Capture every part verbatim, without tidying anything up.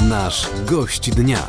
Nasz gość dnia.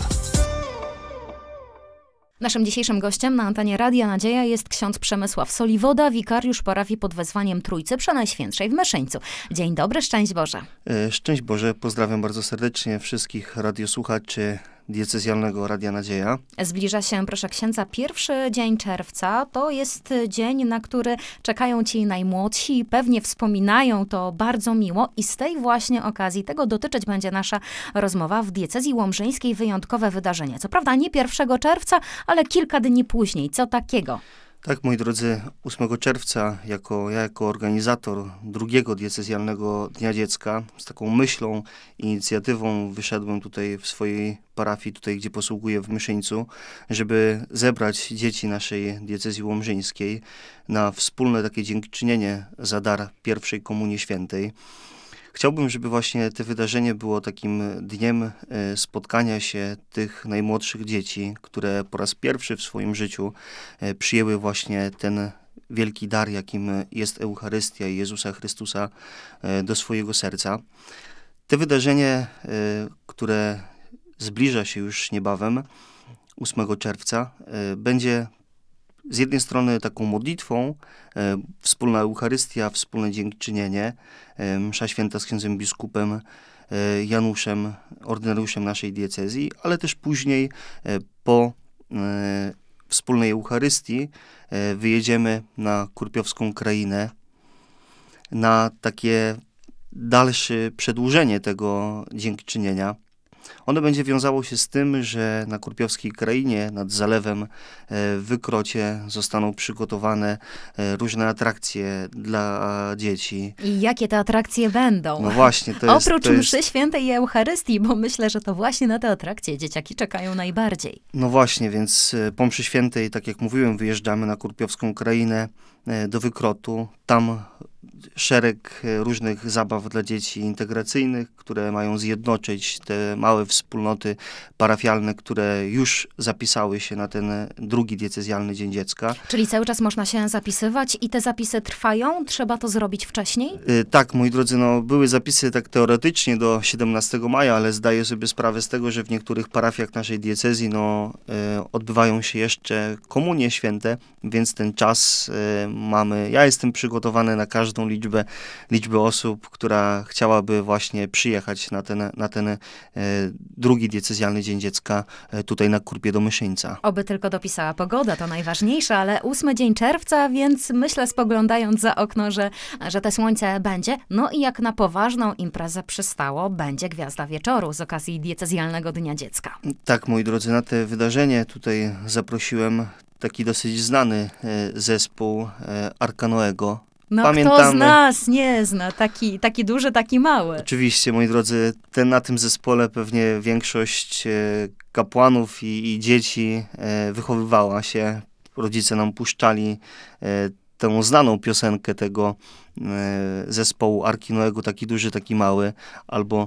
Naszym dzisiejszym gościem na antenie Radia Nadzieja jest ksiądz Przemysław Soliwoda, wikariusz parafii pod wezwaniem Trójcy Przenajświętszej w Myszyńcu. Dzień dobry, szczęść Boże. Szczęść Boże, pozdrawiam bardzo serdecznie wszystkich radiosłuchaczy diecezjalnego Radia Nadzieja. Zbliża się, proszę księdza, pierwszy dzień czerwca. To jest dzień, na który czekają ci najmłodsi i pewnie wspominają to bardzo miło. I z tej właśnie okazji tego dotyczyć będzie nasza rozmowa w diecezji łomżyńskiej. Wyjątkowe wydarzenie. Co prawda nie pierwszego czerwca, ale kilka dni później. Co takiego? Tak, moi drodzy, ósmego czerwca jako, ja jako organizator drugiego diecezjalnego Dnia Dziecka z taką myślą, inicjatywą wyszedłem tutaj w swojej parafii, tutaj gdzie posługuję w Myszyńcu, żeby zebrać dzieci naszej diecezji łomżyńskiej na wspólne takie dziękczynienie za dar pierwszej Komunii Świętej. Chciałbym, żeby właśnie to wydarzenie było takim dniem spotkania się tych najmłodszych dzieci, które po raz pierwszy w swoim życiu przyjęły właśnie ten wielki dar, jakim jest Eucharystia i Jezusa Chrystusa do swojego serca. To wydarzenie, które zbliża się już niebawem, ósmego czerwca, będzie z jednej strony taką modlitwą, e, wspólna Eucharystia, wspólne dziękczynienie, e, msza święta z księdzem biskupem e, Januszem, ordynariuszem naszej diecezji, ale też później e, po e, wspólnej Eucharystii e, wyjedziemy na Kurpiowską Krainę na takie dalsze przedłużenie tego dziękczynienia. Ono będzie wiązało się z tym, że na Kurpiowskiej Krainie nad zalewem w Wykrocie zostaną przygotowane różne atrakcje dla dzieci. I jakie te atrakcje będą? No właśnie, to jest... Oprócz to jest... mszy świętej i Eucharystii, bo myślę, że to właśnie na te atrakcje dzieciaki czekają najbardziej. No właśnie, więc po mszy świętej, tak jak mówiłem, wyjeżdżamy na Kurpiowską Krainę do Wykrotu. Tam szereg różnych zabaw dla dzieci integracyjnych, które mają zjednoczyć te małe wspólnoty parafialne, które już zapisały się na ten drugi diecezjalny Dzień Dziecka. Czyli cały czas można się zapisywać i te zapisy trwają? Trzeba to zrobić wcześniej? Yy, tak, moi drodzy, no były zapisy tak teoretycznie do siedemnastego maja, ale zdaję sobie sprawę z tego, że w niektórych parafiach naszej diecezji no, yy, odbywają się jeszcze komunie święte, więc ten czas yy, mamy. Ja jestem przygotowany na każdą liczbę, liczbę osób, która chciałaby właśnie przyjechać na ten, na ten e, drugi diecezjalny Dzień Dziecka e, tutaj na Kurpie do Myszyńca. Oby tylko dopisała pogoda, to najważniejsze, ale ósmy dzień czerwca, więc myślę, spoglądając za okno, że, że te słońce będzie. No i jak na poważną imprezę przystało, będzie Gwiazda Wieczoru z okazji diecezjalnego Dnia Dziecka. Tak, moi drodzy, na to wydarzenie tutaj zaprosiłem taki dosyć znany e, zespół e, Arka Noego. No Pamiętamy. Kto z nas nie zna? Taki, taki duży, taki mały. Oczywiście, moi drodzy, ten, na tym zespole pewnie większość e, kapłanów i, i dzieci e, wychowywała się. Rodzice nam puszczali e, tę znaną piosenkę tego e, zespołu Arki Noego, taki duży, taki mały, albo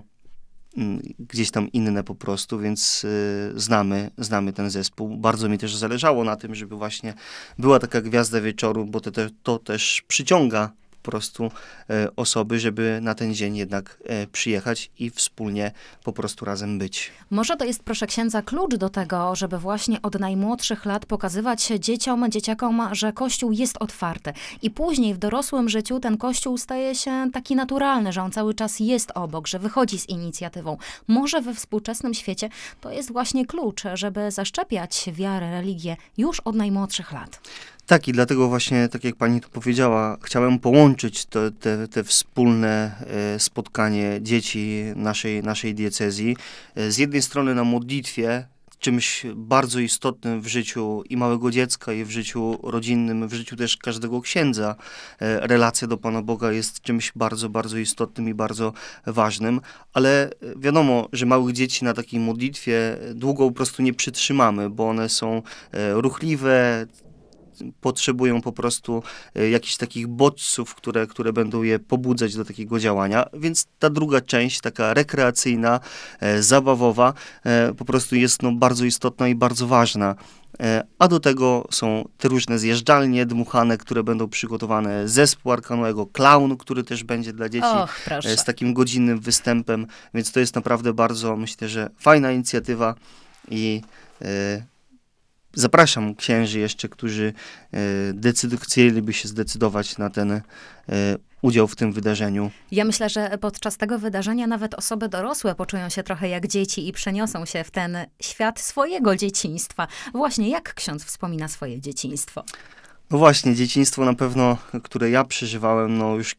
gdzieś tam inne po prostu, więc y, znamy, znamy ten zespół. Bardzo mi też zależało na tym, żeby właśnie była taka Gwiazda Wieczoru, bo to, te, to też przyciąga po prostu e, osoby, żeby na ten dzień jednak e, przyjechać i wspólnie po prostu razem być. Może to jest, proszę księdza, klucz do tego, żeby właśnie od najmłodszych lat pokazywać dzieciom, dzieciakom, że Kościół jest otwarty. I później w dorosłym życiu ten Kościół staje się taki naturalny, że on cały czas jest obok, że wychodzi z inicjatywą. Może we współczesnym świecie to jest właśnie klucz, żeby zaszczepiać wiarę, religię już od najmłodszych lat. Tak, i dlatego właśnie, tak jak pani tu powiedziała, chciałem połączyć te, te, te wspólne e, spotkanie dzieci naszej, naszej diecezji. E, z jednej strony na modlitwie, czymś bardzo istotnym w życiu i małego dziecka, i w życiu rodzinnym, w życiu też każdego księdza. E, relacja do Pana Boga jest czymś bardzo, bardzo istotnym i bardzo ważnym, ale wiadomo, że małych dzieci na takiej modlitwie długo po prostu nie przytrzymamy, bo one są e, ruchliwe, potrzebują po prostu e, jakichś takich bodźców, które, które będą je pobudzać do takiego działania, więc ta druga część, taka rekreacyjna, e, zabawowa, e, po prostu jest no, bardzo istotna i bardzo ważna. E, A do tego są te różne zjeżdżalnie dmuchane, które będą przygotowane, zespół Arkanoego, klaun, który też będzie dla dzieci Och, proszę. e, z takim godzinnym występem, więc to jest naprawdę bardzo, myślę, że fajna inicjatywa i e, zapraszam księży jeszcze, którzy e, decyd- chcieliby się zdecydować na ten e, udział w tym wydarzeniu. Ja myślę, że podczas tego wydarzenia nawet osoby dorosłe poczują się trochę jak dzieci i przeniosą się w ten świat swojego dzieciństwa. Właśnie jak ksiądz wspomina swoje dzieciństwo? No właśnie, dzieciństwo na pewno, które ja przeżywałem no już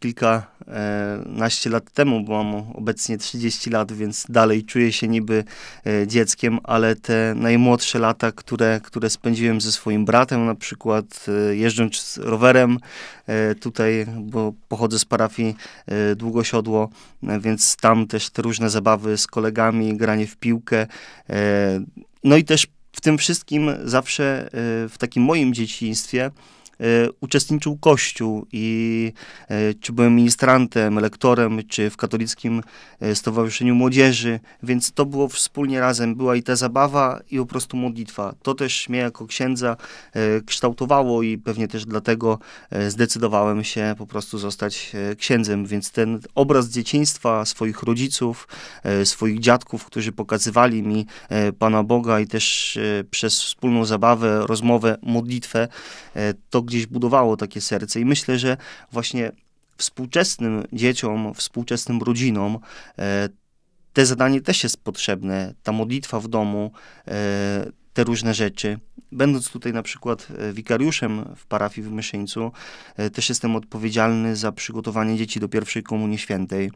kilkanaście lat temu, bo mam obecnie trzydzieści lat, więc dalej czuję się niby e, dzieckiem, ale te najmłodsze lata, które, które spędziłem ze swoim bratem, na przykład e, jeżdżąc rowerem e, tutaj, bo pochodzę z parafii e, Długosiodło, e, więc tam też te różne zabawy z kolegami, granie w piłkę, e, no i też w tym wszystkim zawsze e, w takim moim dzieciństwie e, uczestniczył Kościół i e, czy byłem ministrantem, lektorem, czy w katolickim e, Stowarzyszeniu Młodzieży, więc to było wspólnie razem. Była i ta zabawa, i po prostu modlitwa. To też mnie jako księdza e, kształtowało i pewnie też dlatego e, zdecydowałem się po prostu zostać e, księdzem, więc ten obraz dzieciństwa, swoich rodziców, e, swoich dziadków, którzy pokazywali mi e, Pana Boga i też e, przez wspólną zabawę, rozmowę, modlitwę, e, to gdzieś budowało takie serce i myślę, że właśnie współczesnym dzieciom, współczesnym rodzinom e, te zadanie też jest potrzebne. Ta modlitwa w domu, e, te różne rzeczy. Będąc tutaj na przykład e, wikariuszem w parafii w Myszyńcu, e, też jestem odpowiedzialny za przygotowanie dzieci do pierwszej Komunii Świętej.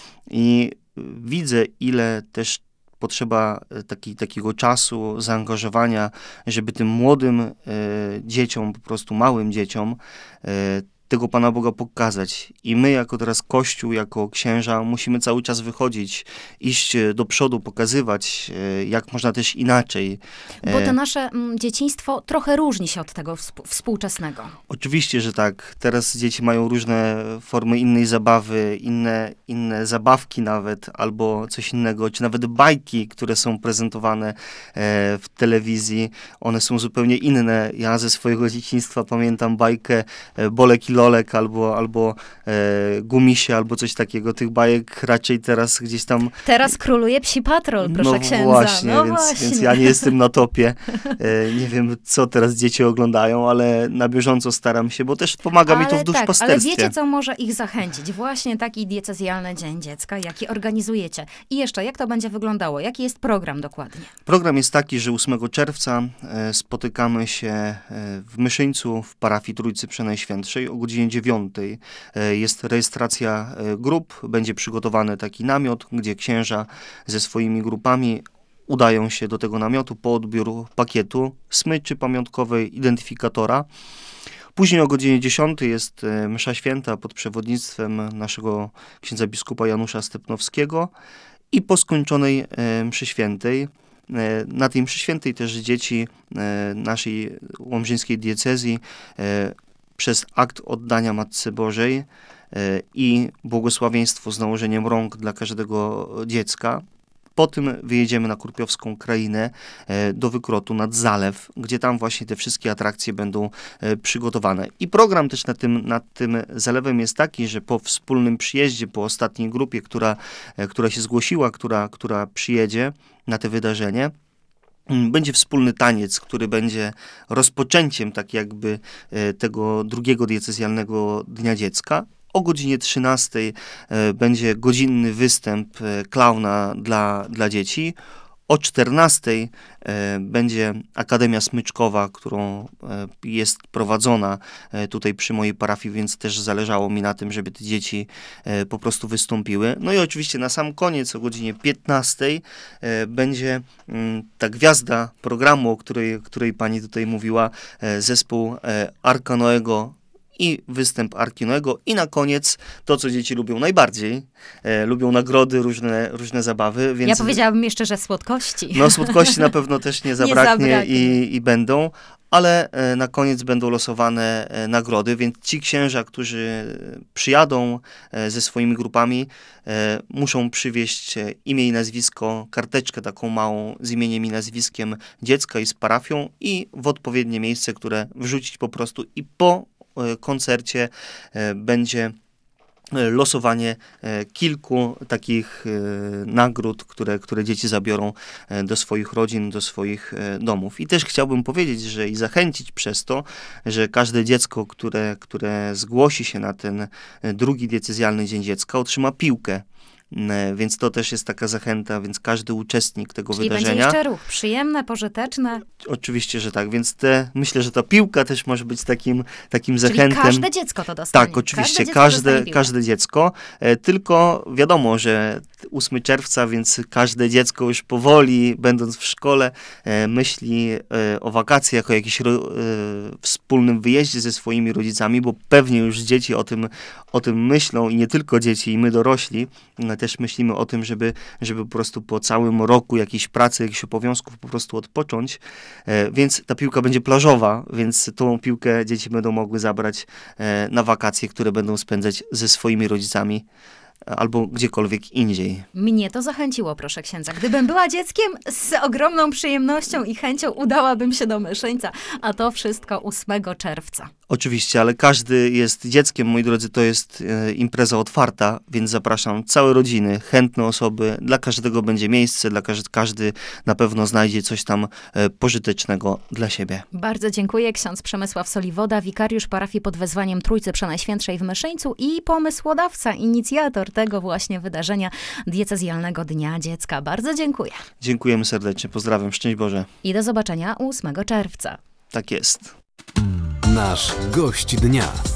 I e, widzę, ile też potrzeba e, taki, takiego czasu, zaangażowania, żeby tym młodym e, dzieciom, po prostu małym dzieciom, e, tego Pana Boga pokazać. I my jako teraz Kościół, jako księża musimy cały czas wychodzić, iść e, do przodu, pokazywać, e, jak można też inaczej. Bo E, to nasze mm, dzieciństwo trochę różni się od tego współ- współczesnego. Oczywiście, że tak. Teraz dzieci mają różne formy innej zabawy, inne, inne zabawki nawet, albo coś innego, czy nawet bajki, które są prezentowane e, w telewizji. One są zupełnie inne. Ja ze swojego dzieciństwa pamiętam bajkę e, Bolek i Lolek, albo, albo e, Gumisie, albo coś takiego. Tych bajek raczej teraz gdzieś tam... Teraz króluje Psi Patrol, proszę no księdza. Właśnie, no więc, właśnie, więc ja nie jestem na topie. E, nie wiem, co teraz dzieci oglądają, ale na bieżąco staram się, bo też pomaga mi to w Ale tak, duszpasterstwie. ale wiecie, co może ich zachęcić? Właśnie taki diecezjalny Dzień Dziecka, jaki organizujecie. I jeszcze, jak to będzie wyglądało? Jaki jest program dokładnie? Program jest taki, że ósmego czerwca e, spotykamy się e, w Myszyńcu w parafii Trójcy Przenajświętszej o godzinie dziewiątej. E, jest rejestracja e, grup, będzie przygotowany taki namiot, gdzie księża ze swoimi grupami udają się do tego namiotu po odbiór pakietu smyczy pamiątkowej, identyfikatora. Później o godzinie dziesiątej jest e, msza święta pod przewodnictwem naszego księdza biskupa Janusza Stepnowskiego i po skończonej e, mszy świętej, e, na tej mszy świętej też dzieci e, naszej łomżyńskiej diecezji e, przez akt oddania Matce Bożej e, i błogosławieństwo z nałożeniem rąk dla każdego dziecka. Po tym wyjedziemy na Kurpiowską Krainę e, do Wykrotu nad Zalew, gdzie tam właśnie te wszystkie atrakcje będą e, przygotowane. I program też nad tym, nad tym zalewem jest taki, że po wspólnym przyjeździe, po ostatniej grupie, która, e, która się zgłosiła, która, która przyjedzie na to wydarzenie, m, będzie wspólny taniec, który będzie rozpoczęciem tak jakby e, tego drugiego diecezjalnego Dnia Dziecka. O godzinie trzynastej e, będzie godzinny występ e, klauna dla, dla dzieci. O czternastej e, będzie Akademia Smyczkowa, którą e, jest prowadzona e, tutaj przy mojej parafii, więc też zależało mi na tym, żeby te dzieci e, po prostu wystąpiły. No i oczywiście na sam koniec o godzinie piętnastej e, będzie m, ta gwiazda programu, o której, której pani tutaj mówiła, e, zespół e, Arka Noego i występ Arki Noego i na koniec to, co dzieci lubią najbardziej. E, lubią nagrody, różne, różne zabawy. Więc Ja powiedziałabym jeszcze, że słodkości. no słodkości na pewno też nie zabraknie, zabraknie. I, i będą, ale e, na koniec będą losowane e, nagrody, więc ci księża, którzy przyjadą e, ze swoimi grupami, e, muszą przywieźć e, imię i nazwisko, karteczkę taką małą z imieniem i nazwiskiem dziecka i z parafią i w odpowiednie miejsce, które wrzucić po prostu i po e, koncercie e, będzie losowanie kilku takich nagród, które, które dzieci zabiorą do swoich rodzin, do swoich domów. I też chciałbym powiedzieć, że i zachęcić przez to, że każde dziecko, które, które zgłosi się na ten drugi diecezjalny Dzień Dziecka, otrzyma piłkę. Więc to też jest taka zachęta, więc każdy uczestnik tego Czyli wydarzenia. będzie jeszcze ruch przyjemne, pożyteczne. Oczywiście, że tak, więc te, myślę, że ta piłka też może być takim, takim Czyli zachętem. każde dziecko to dostanie. Tak, oczywiście, każde dziecko, każde, każde dziecko, e, tylko wiadomo, że ósmego czerwca, więc każde dziecko już powoli, będąc w szkole, e, myśli e, o wakacjach, o jakimś ro, e, wspólnym wyjeździe ze swoimi rodzicami, bo pewnie już dzieci o tym, o tym myślą i nie tylko dzieci, i my dorośli, no, też myślimy o tym, żeby, żeby po prostu po całym roku jakiejś pracy, jakichś obowiązków po prostu odpocząć, e, więc ta piłka będzie plażowa, więc tą piłkę dzieci będą mogły zabrać e, na wakacje, które będą spędzać ze swoimi rodzicami albo gdziekolwiek indziej. Mnie to zachęciło, proszę księdza. Gdybym była dzieckiem, z ogromną przyjemnością i chęcią udałabym się do Myszyńca, a to wszystko ósmego czerwca. Oczywiście, ale każdy jest dzieckiem, moi drodzy, to jest e, impreza otwarta, więc zapraszam całe rodziny, chętne osoby, dla każdego będzie miejsce, dla każdy, każdy na pewno znajdzie coś tam e, pożytecznego dla siebie. Bardzo dziękuję. Ksiądz Przemysław Soliwoda, wikariusz parafii pod wezwaniem Trójcy Przenajświętszej w Myszyńcu i pomysłodawca, inicjator tego właśnie wydarzenia diecezjalnego Dnia Dziecka. Bardzo dziękuję. Dziękujemy serdecznie, pozdrawiam, szczęść Boże. I do zobaczenia ósmego czerwca. Tak jest. Nasz gość dnia.